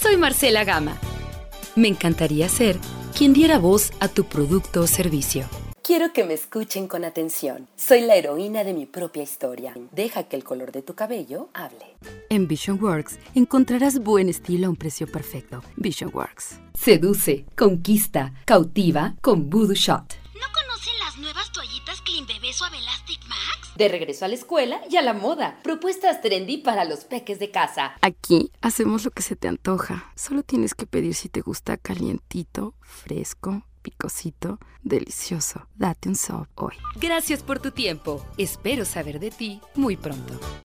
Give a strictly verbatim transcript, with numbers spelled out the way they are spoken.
soy Marcela Gama. Me encantaría ser quien diera voz a tu producto o servicio. Quiero que me escuchen con atención. Soy la heroína de mi propia historia. Deja que el color de tu cabello hable. En VisionWorks encontrarás buen estilo a un precio perfecto. VisionWorks. Seduce, conquista, cautiva con Voodoo Shot. ¿No conocen las nuevas toallitas Clean Bebé Suave Elastic Max? De regreso a la escuela y a la moda. Propuestas trendy para los peques de casa. Aquí hacemos lo que se te antoja. Solo tienes que pedir si te gusta calientito, fresco, picosito, delicioso. Date un sub hoy. Gracias por tu tiempo. Espero saber de ti muy pronto.